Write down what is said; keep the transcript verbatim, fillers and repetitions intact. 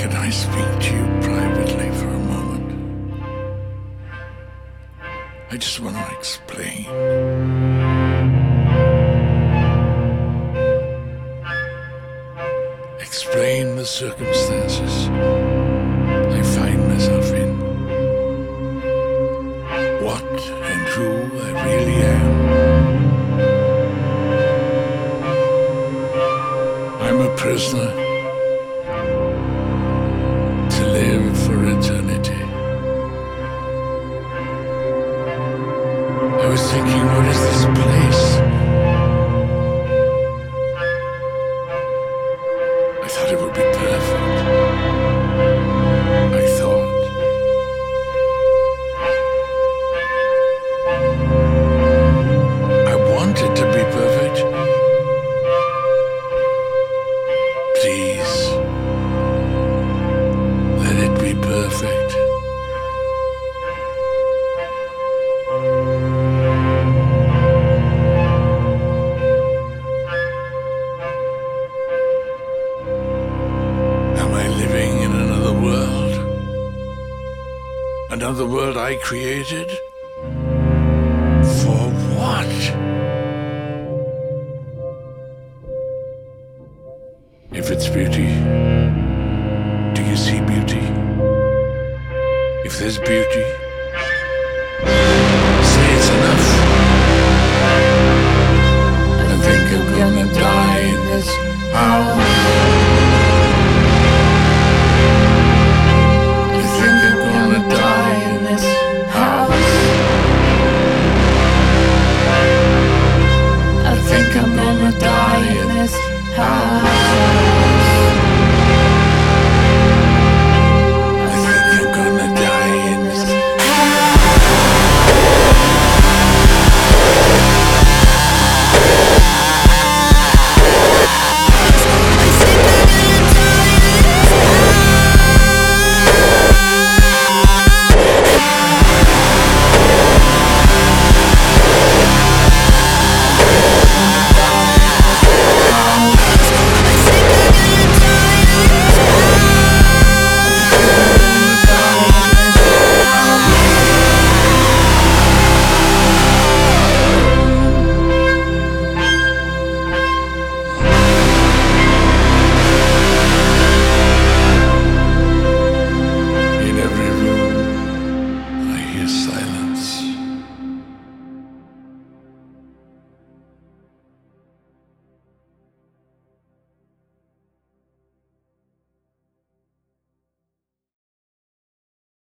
Can I speak to you privately for a moment? I just want to explain. Explain the circumstances I find myself in. What and who I really am. I'm a prisoner to live for eternity. I was thinking, what is this place? I thought it would be perfect. I thought. I want it to be perfect. Please, let it be perfect. Am I living in another world? Another world I created? For what? If it's beauty, do you see beauty? If there's beauty,